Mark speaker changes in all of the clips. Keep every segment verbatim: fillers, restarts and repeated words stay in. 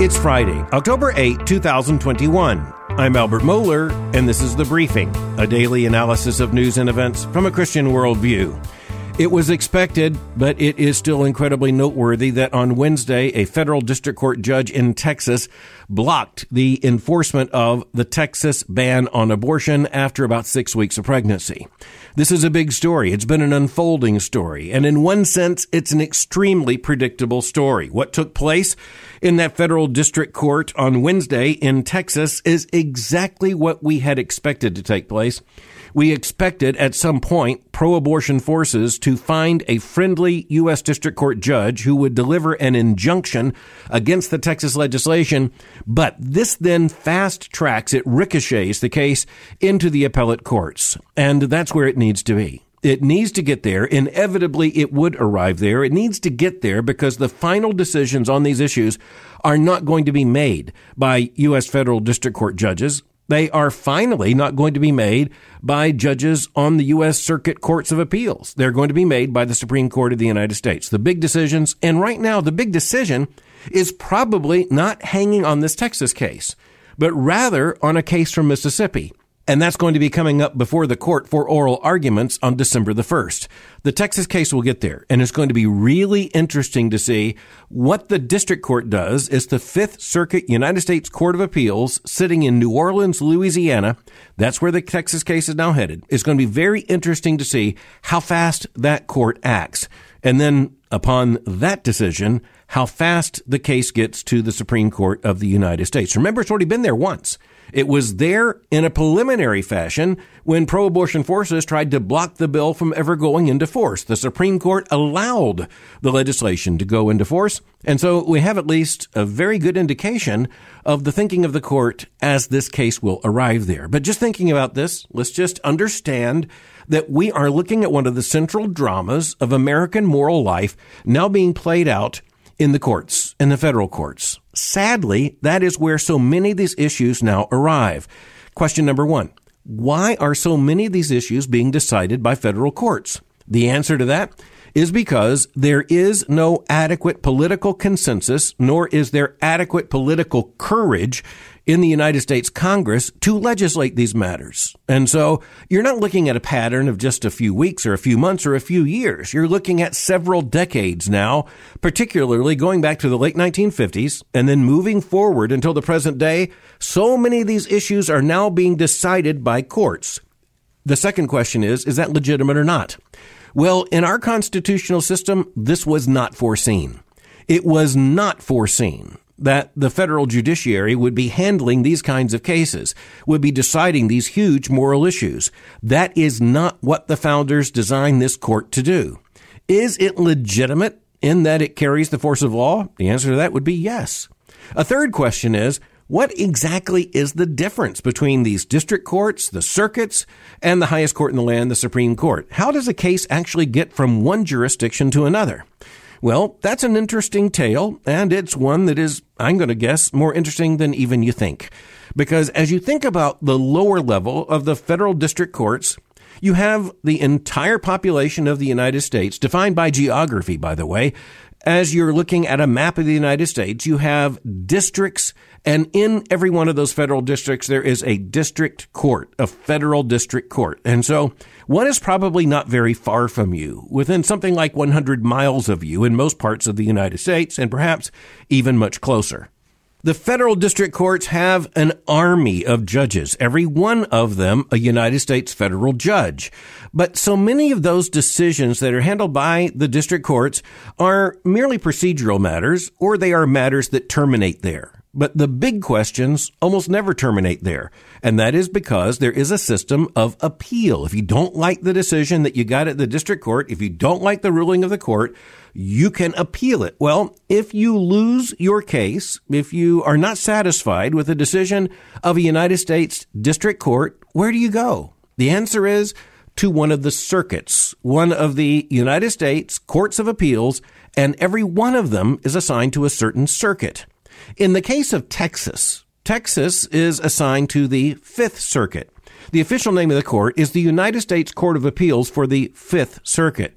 Speaker 1: It's Friday, October eighth, twenty twenty-one. I'm Albert Mohler, and this is The Briefing, a daily analysis of news and events from a Christian worldview. It was expected, but it is still incredibly noteworthy that on Wednesday, a federal district court judge in Texas blocked the enforcement of the Texas ban on abortion after about six weeks of pregnancy. This is a big story. It's been an unfolding story, and in one sense, it's an extremely predictable story. What took place in that federal district court on Wednesday in Texas is exactly what we had expected to take place. We expected at some point pro-abortion forces to find a friendly U S district court judge who would deliver an injunction against the Texas legislation, but this then fast tracks, it ricochets the case into the appellate courts, and that's where it needs to be. It needs to get there. Inevitably, it would arrive there. It needs to get there because the final decisions on these issues are not going to be made by U S federal district court judges. They are finally not going to be made by judges on the U S Circuit Courts of Appeals. They're going to be made by the Supreme Court of the United States. The big decisions, and right now the big decision is probably not hanging on this Texas case, but rather on a case from Mississippi. And that's going to be coming up before the court for oral arguments on December the first. The Texas case will get there, and it's going to be really interesting to see what the district court does. It's the Fifth Circuit United States Court of Appeals sitting in New Orleans, Louisiana. That's where the Texas case is now headed. It's going to be very interesting to see how fast that court acts. And then upon that decision, how fast the case gets to the Supreme Court of the United States. Remember, it's already been there once. It was there in a preliminary fashion when pro-abortion forces tried to block the bill from ever going into force. The Supreme Court allowed the legislation to go into force. And so we have at least a very good indication of the thinking of the court as this case will arrive there. But just thinking about this, let's just understand that we are looking at one of the central dramas of American moral life now being played out in the courts, in the federal courts. Sadly, that is where so many of these issues now arrive. Question number one, why are so many of these issues being decided by federal courts? The answer to that is because there is no adequate political consensus, nor is there adequate political courage in the United States Congress to legislate these matters. And so you're not looking at a pattern of just a few weeks or a few months or a few years. You're looking at several decades now, particularly going back to the late nineteen fifties and then moving forward until the present day. So many of these issues are now being decided by courts. The second question is, is that legitimate or not? Well, in our constitutional system, this was not foreseen. It was not foreseen that the federal judiciary would be handling these kinds of cases, would be deciding these huge moral issues. That is not what the founders designed this court to do. Is it legitimate in that it carries the force of law? The answer to that would be yes. A third question is, what exactly is the difference between these district courts, the circuits, and the highest court in the land, the Supreme Court? How does a case actually get from one jurisdiction to another? Well, that's an interesting tale, and it's one that is, I'm going to guess, more interesting than even you think. Because as you think about the lower level of the federal district courts, you have the entire population of the United States, defined by geography, by the way. As you're looking at a map of the United States, you have districts, and in every one of those federal districts, there is a district court, a federal district court. And so one is probably not very far from you, within something like one hundred miles of you in most parts of the United States, and perhaps even much closer. The federal district courts have an army of judges, every one of them a United States federal judge. But so many of those decisions that are handled by the district courts are merely procedural matters, or they are matters that terminate there. But the big questions almost never terminate there. And that is because there is a system of appeal. If you don't like the decision that you got at the district court, if you don't like the ruling of the court, you can appeal it. Well, if you lose your case, if you are not satisfied with the decision of a United States district court, where do you go? The answer is to one of the circuits, one of the United States courts of appeals, and every one of them is assigned to a certain circuit. In the case of Texas, Texas is assigned to the Fifth Circuit. The official name of the court is the United States Court of Appeals for the Fifth Circuit.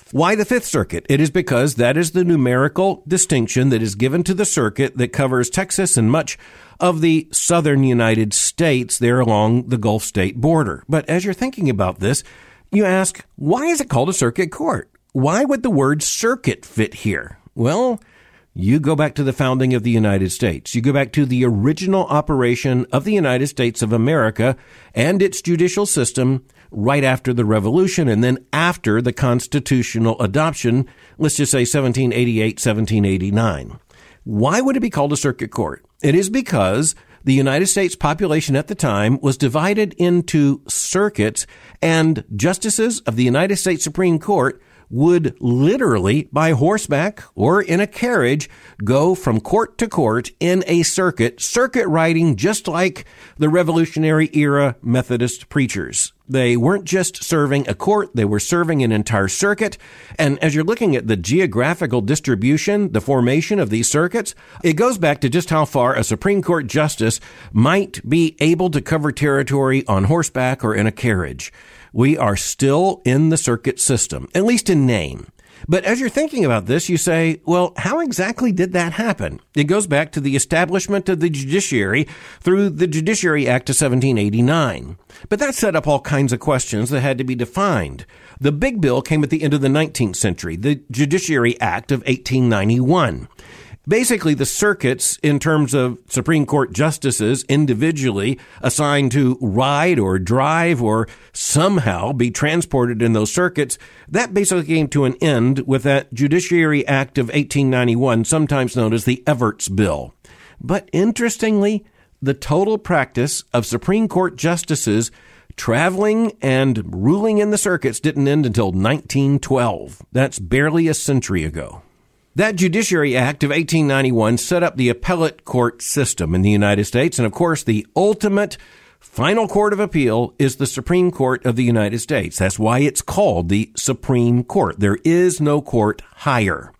Speaker 1: Why the Fifth Circuit? It is because that is the numerical distinction that is given to the circuit that covers Texas and much of the southern United States there along the Gulf State border. But as you're thinking about this, you ask, why is it called a circuit court? Why would the word circuit fit here? Well, you go back to the founding of the United States. You go back to the original operation of the United States of America and its judicial system right after the Revolution and then after the constitutional adoption, let's just say seventeen eighty-eight, seventeen eighty-nine. Why would it be called a circuit court? It is because the United States population at the time was divided into circuits, and justices of the United States Supreme Court would literally, by horseback or in a carriage, go from court to court in a circuit, circuit riding just like the Revolutionary era Methodist preachers. They weren't just serving a court, they were serving an entire circuit. And as you're looking at the geographical distribution, the formation of these circuits, it goes back to just how far a Supreme Court justice might be able to cover territory on horseback or in a carriage. We are still in the circuit system, at least in name. But as you're thinking about this, you say, well, how exactly did that happen? It goes back to the establishment of the judiciary through the Judiciary Act of seventeen eighty-nine. But that set up all kinds of questions that had to be defined. The big bill came at the end of the nineteenth century, the Judiciary Act of eighteen ninety-one. Basically, the circuits, in terms of Supreme Court justices individually assigned to ride or drive or somehow be transported in those circuits, that basically came to an end with that Judiciary Act of eighteen ninety-one, sometimes known as the Evarts Bill. But interestingly, the total practice of Supreme Court justices traveling and ruling in the circuits didn't end until nineteen twelve. That's barely a century ago. That Judiciary Act of eighteen ninety-one set up the appellate court system in the United States. And of course, the ultimate final court of appeal is the Supreme Court of the United States. That's why it's called the Supreme Court. There is no court higher.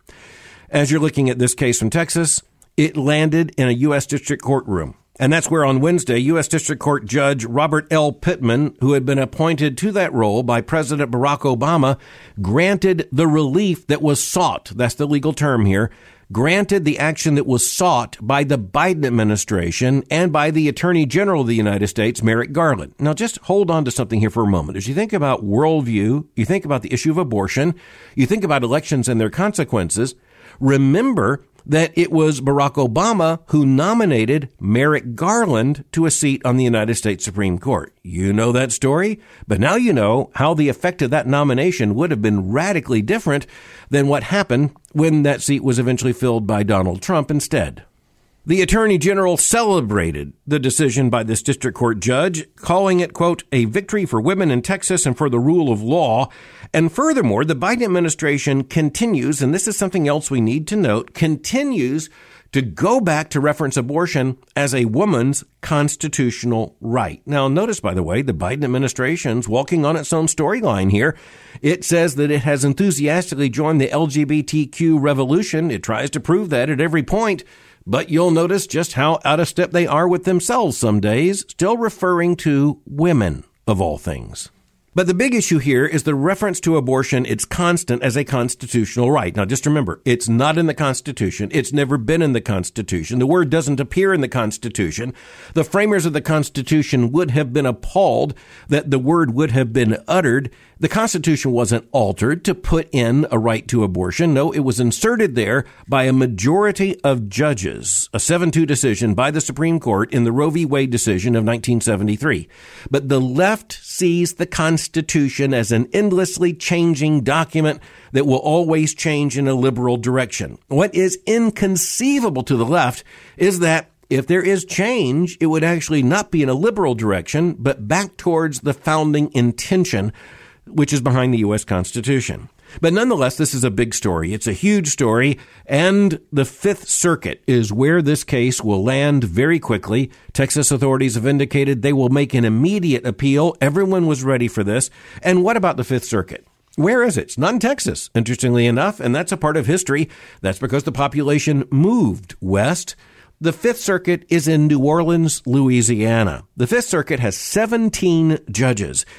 Speaker 1: As you're looking at this case from Texas, it landed in a U S District Courtroom. And that's where on Wednesday, U S District Court Judge Robert L. Pittman, who had been appointed to that role by President Barack Obama, granted the relief that was sought. That's the legal term here. Granted the action that was sought by the Biden administration and by the Attorney General of the United States, Merrick Garland. Now, just hold on to something here for a moment. As you think about worldview, you think about the issue of abortion, you think about elections and their consequences, remember that it was Barack Obama who nominated Merrick Garland to a seat on the United States Supreme Court. You know that story, but now you know how the effect of that nomination would have been radically different than what happened when that seat was eventually filled by Donald Trump instead. The Attorney General celebrated the decision by this district court judge, calling it, quote, a victory for women in Texas and for the rule of law. And furthermore, the Biden administration continues, and this is something else we need to note, continues to go back to reference abortion as a woman's constitutional right. Now, notice, by the way, the Biden administration's walking on its own storyline here. It says that it has enthusiastically joined the L G B T Q revolution. It tries to prove that at every point. But you'll notice just how out of step they are with themselves some days, still referring to women, of all things. But the big issue here is the reference to abortion. It's constant as a constitutional right. Now, just remember, it's not in the Constitution. It's never been in the Constitution. The word doesn't appear in the Constitution. The framers of the Constitution would have been appalled that the word would have been uttered. The Constitution wasn't altered to put in a right to abortion. No, it was inserted there by a majority of judges, a seven two decision by the Supreme Court in the Roe v. Wade decision of nineteen seventy-three. But the left sees the Constitution as an endlessly changing document that will always change in a liberal direction. What is inconceivable to the left is that if there is change, it would actually not be in a liberal direction, but back towards the founding intention, which is behind the U S Constitution. But nonetheless, this is a big story. It's a huge story, and the Fifth Circuit is where this case will land very quickly. Texas authorities have indicated they will make an immediate appeal. Everyone was ready for this. And what about the Fifth Circuit? Where is it? It's not in Texas, interestingly enough, and that's a part of history. That's because the population moved west. The Fifth Circuit is in New Orleans, Louisiana. The Fifth Circuit has seventeen judges.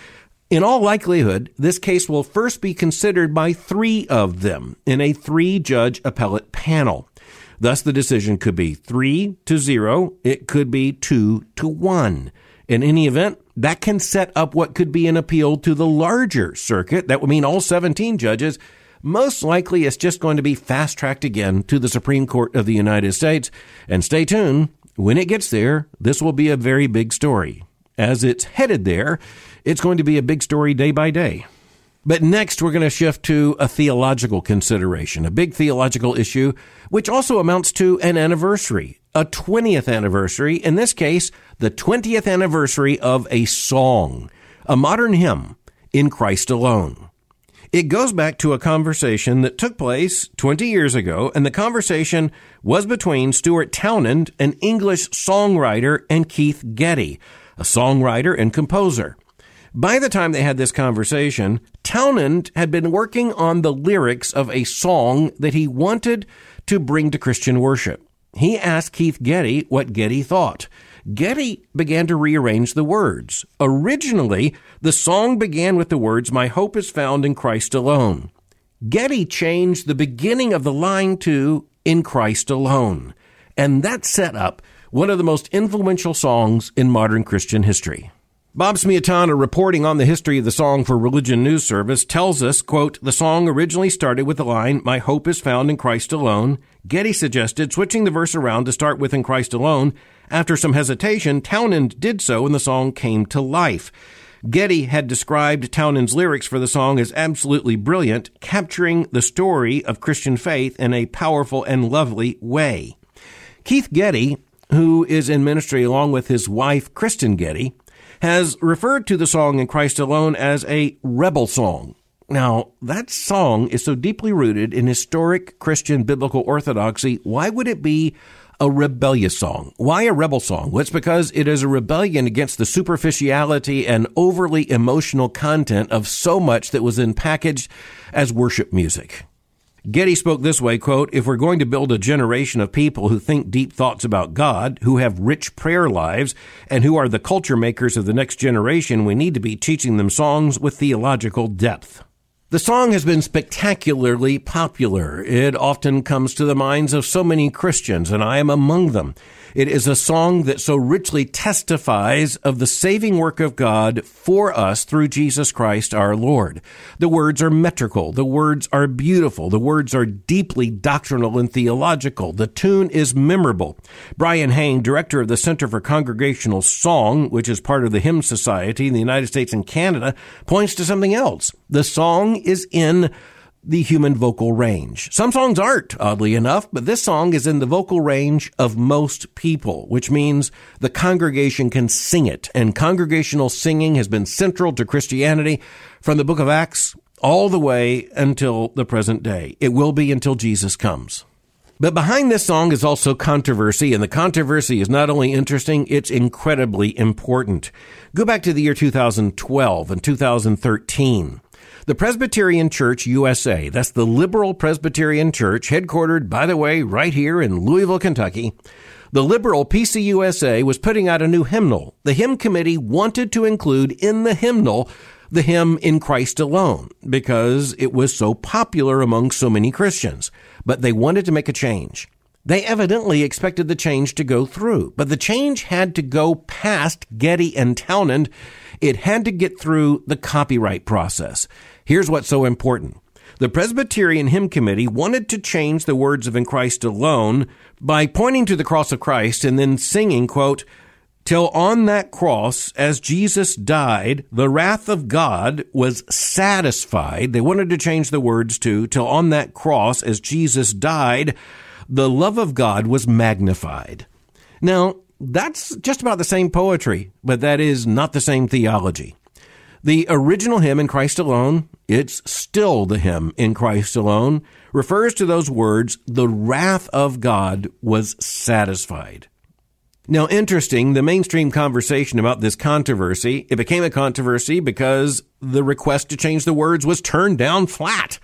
Speaker 1: In all likelihood, this case will first be considered by three of them in a three-judge appellate panel. Thus, the decision could be three to zero. It could be two to one. In any event, that can set up what could be an appeal to the larger circuit. That would mean all seventeen judges. Most likely, it's just going to be fast-tracked again to the Supreme Court of the United States. And stay tuned. When it gets there, this will be a very big story. As it's headed there, it's going to be a big story day by day. But next, we're going to shift to a theological consideration, a big theological issue, which also amounts to an anniversary, a twentieth anniversary. In this case, the twentieth anniversary of a song, a modern hymn, In Christ Alone. It goes back to a conversation that took place twenty years ago, and the conversation was between Stuart Townend, an English songwriter, and Keith Getty, a songwriter and composer. By the time they had this conversation, Townend had been working on the lyrics of a song that he wanted to bring to Christian worship. He asked Keith Getty what Getty thought. Getty began to rearrange the words. Originally, the song began with the words, "My hope is found in Christ alone." Getty changed the beginning of the line to, "In Christ alone." And that set up one of the most influential songs in modern Christian history. Bob Smiatana, reporting on the history of the song for Religion News Service, tells us, quote, "The song originally started with the line, 'My hope is found in Christ alone.' Getty suggested switching the verse around to start with 'In Christ alone.' After some hesitation, Townend did so, and the song came to life." Getty had described Townend's lyrics for the song as absolutely brilliant, capturing the story of Christian faith in a powerful and lovely way. Keith Getty, who is in ministry along with his wife, Kristen Getty, has referred to the song In Christ Alone as a rebel song. Now, that song is so deeply rooted in historic Christian biblical orthodoxy. Why would it be a rebellious song? Why a rebel song? Well, it's because it is a rebellion against the superficiality and overly emotional content of so much that was then packaged as worship music. Getty spoke this way, quote, "If we're going to build a generation of people who think deep thoughts about God, who have rich prayer lives, and who are the culture makers of the next generation, we need to be teaching them songs with theological depth." The song has been spectacularly popular. It often comes to the minds of so many Christians, and I am among them. It is a song that so richly testifies of the saving work of God for us through Jesus Christ our Lord. The words are metrical. The words are beautiful. The words are deeply doctrinal and theological. The tune is memorable. Brian Hain, director of the Center for Congregational Song, which is part of the Hymn Society in the United States and Canada, points to something else. The song is in the human vocal range. Some songs aren't, oddly enough, but this song is in the vocal range of most people, which means the congregation can sing it. And congregational singing has been central to Christianity from the book of Acts all the way until the present day. It will be until Jesus comes. But behind this song is also controversy, and the controversy is not only interesting, it's incredibly important. Go back to the year two thousand twelve and two thousand thirteen. The Presbyterian Church U S A, that's the Liberal Presbyterian Church, headquartered, by the way, right here in Louisville, Kentucky. The Liberal P C U S A was putting out a new hymnal. The hymn committee wanted to include in the hymnal the hymn In Christ Alone because it was so popular among so many Christians. But they wanted to make a change. They evidently expected the change to go through, but the change had to go past Getty and Townend. It had to get through the copyright process. Here's what's so important. The Presbyterian Hymn Committee wanted to change the words of In Christ Alone by pointing to the cross of Christ and then singing, quote, "Till on that cross, as Jesus died, the wrath of God was satisfied." They wanted to change the words to, "Till on that cross, as Jesus died, the love of God was magnified." Now, that's just about the same poetry, but that is not the same theology. The original hymn In Christ Alone, it's still the hymn In Christ Alone, refers to those words, "The wrath of God was satisfied." Now, interesting, the mainstream conversation about this controversy, it became a controversy because the request to change the words was turned down flat.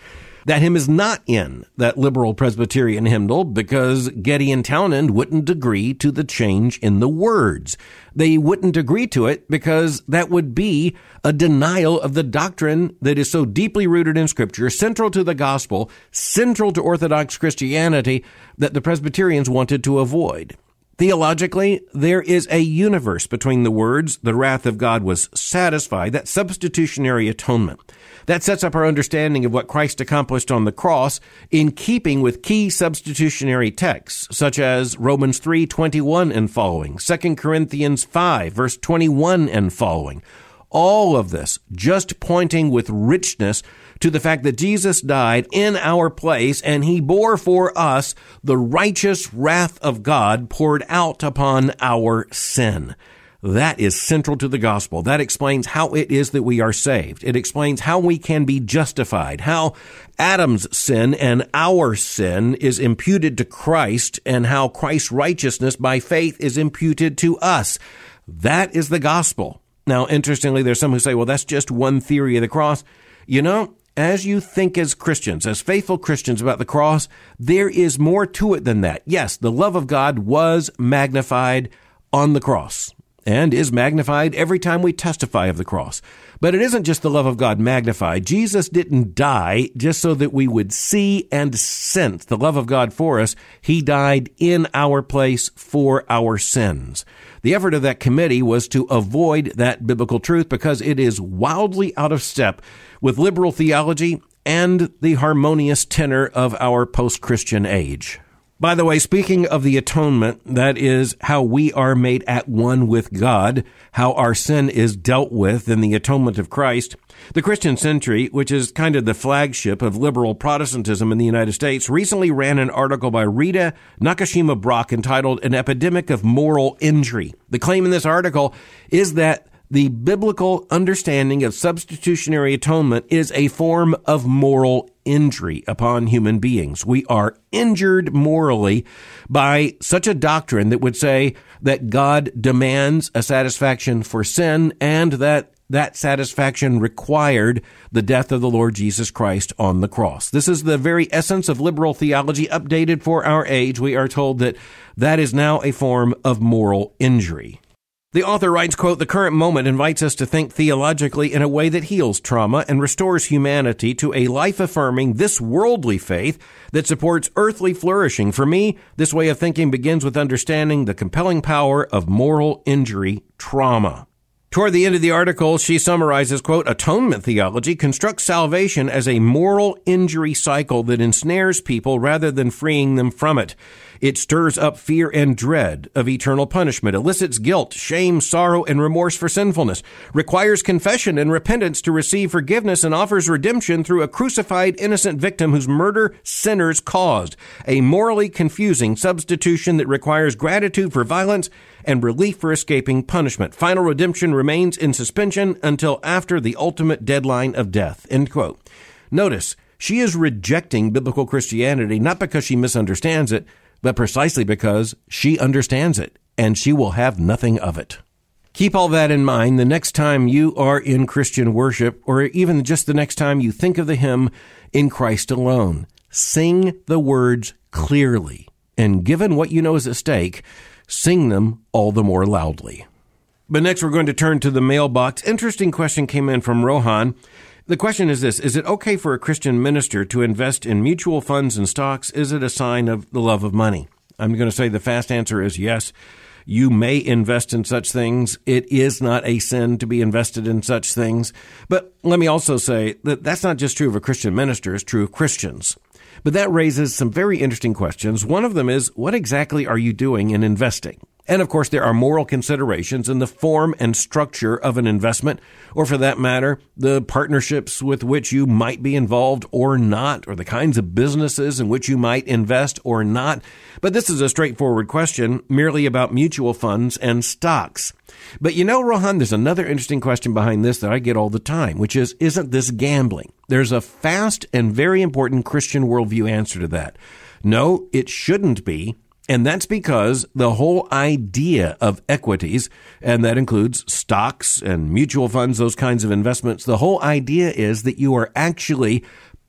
Speaker 1: That hymn is not in that liberal Presbyterian hymnal because Getty and Townend wouldn't agree to the change in the words. They wouldn't agree to it because that would be a denial of the doctrine that is so deeply rooted in Scripture, central to the gospel, central to Orthodox Christianity, that the Presbyterians wanted to avoid. Theologically, there is a universe between the words, the wrath of God was satisfied, that substitutionary atonement. That sets up our understanding of what Christ accomplished on the cross in keeping with key substitutionary texts, such as Romans three twenty-one and following, Second Corinthians five, verse twenty-one and following. All of this just pointing with richness to the fact that Jesus died in our place and he bore for us the righteous wrath of God poured out upon our sin. That is central to the gospel. That explains how it is that we are saved. It explains how we can be justified, how Adam's sin and our sin is imputed to Christ, and how Christ's righteousness by faith is imputed to us. That is the gospel. Now, interestingly, there's some who say, well, that's just one theory of the cross. You know, as you think as Christians, as faithful Christians about the cross, there is more to it than that. Yes, the love of God was magnified on the cross and is magnified every time we testify of the cross. But it isn't just the love of God magnified. Jesus didn't die just so that we would see and sense the love of God for us. He died in our place for our sins. The effort of that committee was to avoid that biblical truth because it is wildly out of step with liberal theology and the harmonious tenor of our post-Christian age. By the way, speaking of the atonement, that is how we are made at one with God, how our sin is dealt with in the atonement of Christ. The Christian Century, which is kind of the flagship of liberal Protestantism in the United States, recently ran an article by Rita Nakashima Brock entitled An Epidemic of Moral Injury. The claim in this article is that the biblical understanding of substitutionary atonement is a form of moral injury upon human beings. We are injured morally by such a doctrine that would say that God demands a satisfaction for sin and that that satisfaction required the death of the Lord Jesus Christ on the cross. This is the very essence of liberal theology updated for our age. We are told that that is now a form of moral injury. The author writes, quote, "The current moment invites us to think theologically in a way that heals trauma and restores humanity to a life-affirming, this worldly faith that supports earthly flourishing. For me, this way of thinking begins with understanding the compelling power of moral injury trauma." Toward the end of the article, she summarizes, quote, "Atonement theology constructs salvation as a moral injury cycle that ensnares people rather than freeing them from it. It stirs up fear and dread of eternal punishment, elicits guilt, shame, sorrow, and remorse for sinfulness, requires confession and repentance to receive forgiveness, and offers redemption through a crucified innocent victim whose murder sinners caused. A morally confusing substitution that requires gratitude for violence and relief for escaping punishment. Final redemption remains in suspension until after the ultimate deadline of death." End quote. Notice, she is rejecting biblical Christianity not because she misunderstands it, but precisely because she understands it, and she will have nothing of it. Keep all that in mind the next time you are in Christian worship, or even just the next time you think of the hymn, "In Christ Alone." Sing the words clearly, and given what you know is at stake, sing them all the more loudly. But next we're going to turn to the mailbox. Interesting question came in from Rohan. The question is this: is it okay for a Christian minister to invest in mutual funds and stocks? Is it a sign of the love of money? I'm going to say the fast answer is yes. You may invest in such things. It is not a sin to be invested in such things. But let me also say that that's not just true of a Christian minister, it's true of Christians. But that raises some very interesting questions. One of them is, what exactly are you doing in investing? And of course, there are moral considerations in the form and structure of an investment, or for that matter, the partnerships with which you might be involved or not, or the kinds of businesses in which you might invest or not. But this is a straightforward question, merely about mutual funds and stocks. But you know, Rohan, there's another interesting question behind this that I get all the time, which is, isn't this gambling? There's a fast and very important Christian worldview answer to that. No, it shouldn't be. And that's because the whole idea of equities, and that includes stocks and mutual funds, those kinds of investments, the whole idea is that you are actually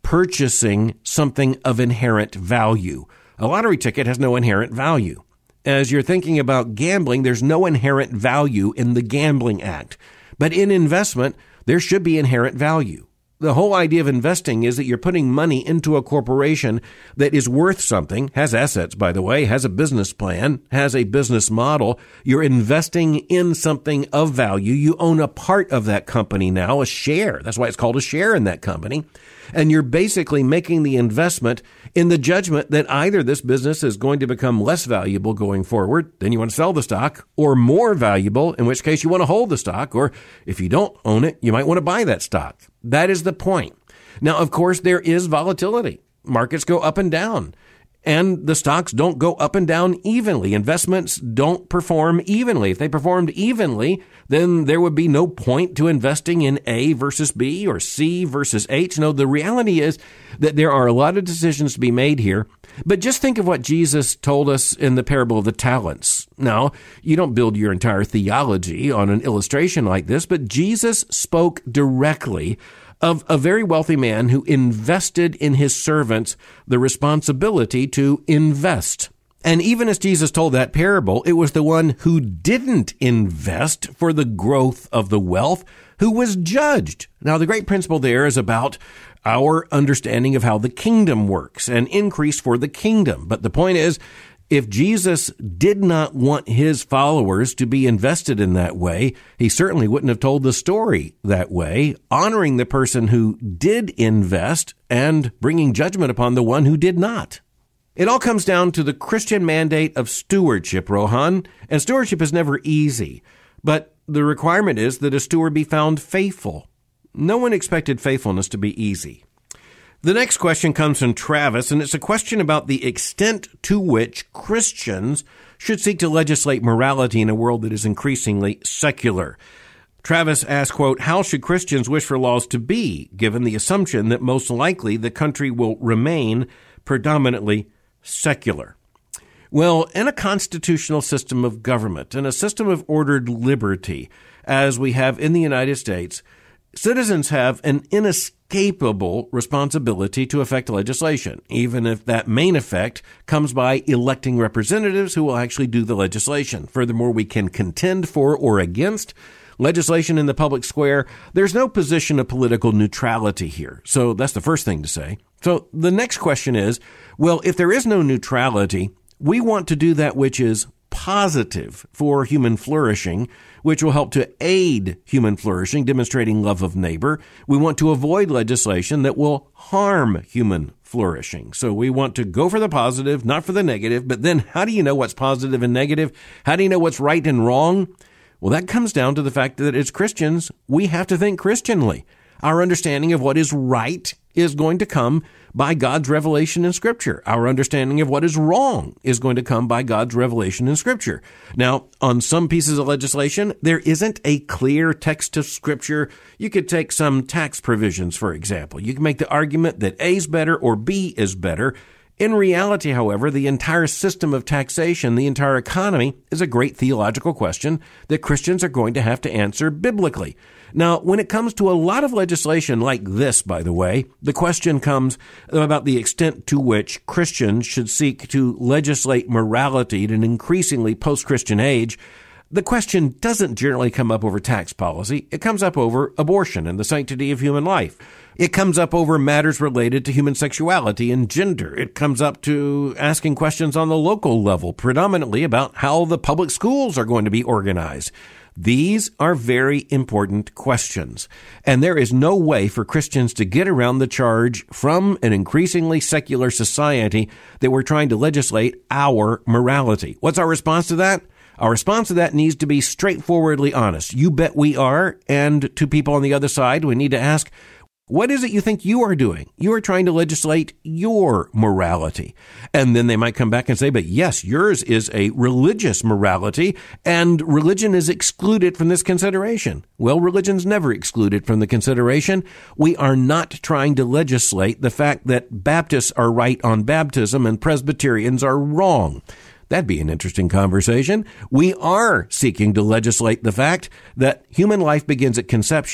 Speaker 1: purchasing something of inherent value. A lottery ticket has no inherent value. As you're thinking about gambling, there's no inherent value in the gambling act. But in investment, there should be inherent value. The whole idea of investing is that you're putting money into a corporation that is worth something, has assets, by the way, has a business plan, has a business model. You're investing in something of value. You own a part of that company now, a share. That's why it's called a share in that company. And you're basically making the investment in the judgment that either this business is going to become less valuable going forward, then you want to sell the stock, or more valuable, in which case you want to hold the stock, or if you don't own it, you might want to buy that stock. That is the point. Now, of course, there is volatility. Markets go up and down, and the stocks don't go up and down evenly. Investments don't perform evenly. If they performed evenly, then there would be no point to investing in A versus B or C versus H. No, the reality is that there are a lot of decisions to be made here. But just think of what Jesus told us in the parable of the talents. Now, you don't build your entire theology on an illustration like this, but Jesus spoke directly of a very wealthy man who invested in his servants the responsibility to invest. And even as Jesus told that parable, it was the one who didn't invest for the growth of the wealth who was judged. Now, the great principle there is about our understanding of how the kingdom works and increase for the kingdom. But the point is, if Jesus did not want his followers to be invested in that way, he certainly wouldn't have told the story that way, honoring the person who did invest and bringing judgment upon the one who did not. It all comes down to the Christian mandate of stewardship, Rohan, and stewardship is never easy, but the requirement is that a steward be found faithful. No one expected faithfulness to be easy. The next question comes from Travis, and it's a question about the extent to which Christians should seek to legislate morality in a world that is increasingly secular. Travis asks, quote, how should Christians wish for laws to be, given the assumption that most likely the country will remain predominantly secular? Well, in a constitutional system of government, in a system of ordered liberty, as we have in the United States, citizens have an inescapable responsibility to affect legislation, even if that main effect comes by electing representatives who will actually do the legislation. Furthermore, we can contend for or against legislation in the public square. There's no position of political neutrality here. So that's the first thing to say. So the next question is, well, if there is no neutrality, we want to do that which is positive for human flourishing, which will help to aid human flourishing, demonstrating love of neighbor. We want to avoid legislation that will harm human flourishing. So we want to go for the positive, not for the negative. But then how do you know what's positive and negative? How do you know what's right and wrong? Well, that comes down to the fact that as Christians, we have to think Christianly. Our understanding of what is right is going to come by God's revelation in Scripture. Our understanding of what is wrong is going to come by God's revelation in Scripture. Now, on some pieces of legislation, there isn't a clear text of Scripture. You could take some tax provisions, for example. You can make the argument that A is better or B is better. In reality, however, the entire system of taxation, the entire economy, is a great theological question that Christians are going to have to answer biblically. Now, when it comes to a lot of legislation like this, by the way, the question comes about the extent to which Christians should seek to legislate morality in an increasingly post-Christian age. The question doesn't generally come up over tax policy. It comes up over abortion and the sanctity of human life. It comes up over matters related to human sexuality and gender. It comes up to asking questions on the local level, predominantly about how the public schools are going to be organized. These are very important questions, and there is no way for Christians to get around the charge from an increasingly secular society that we're trying to legislate our morality. What's our response to that? Our response to that needs to be straightforwardly honest. You bet we are, and to people on the other side, we need to ask, what is it you think you are doing? You are trying to legislate your morality. And then they might come back and say, but yes, yours is a religious morality, and religion is excluded from this consideration. Well, religion's never excluded from the consideration. We are not trying to legislate the fact that Baptists are right on baptism and Presbyterians are wrong. That'd be an interesting conversation. We are seeking to legislate the fact that human life begins at conception.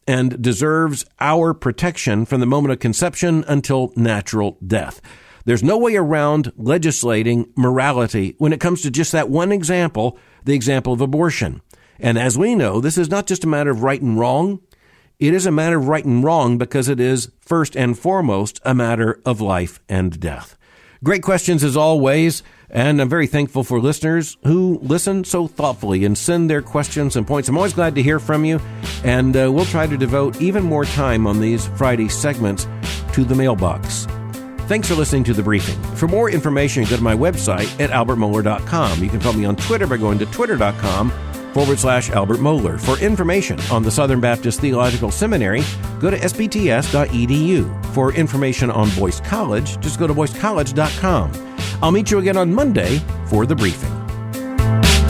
Speaker 1: and deserves our protection from the moment of conception until natural death. There's no way around legislating morality when it comes to just that one example, the example of abortion. And as we know, this is not just a matter of right and wrong. It is a matter of right and wrong because it is first and foremost a matter of life and death. Great questions as always, and I'm very thankful for listeners who listen so thoughtfully and send their questions and points. I'm always glad to hear from you, and uh, we'll try to devote even more time on these Friday segments to the mailbox. Thanks for listening to The Briefing. For more information, go to my website at albert mohler dot com. You can follow me on Twitter by going to twitter.com forward slash Albert Mohler. For information on the Southern Baptist Theological Seminary, go to s b t s dot e d u. For information on Boyce College, just go to boyce college dot com. I'll meet you again on Monday for The Briefing.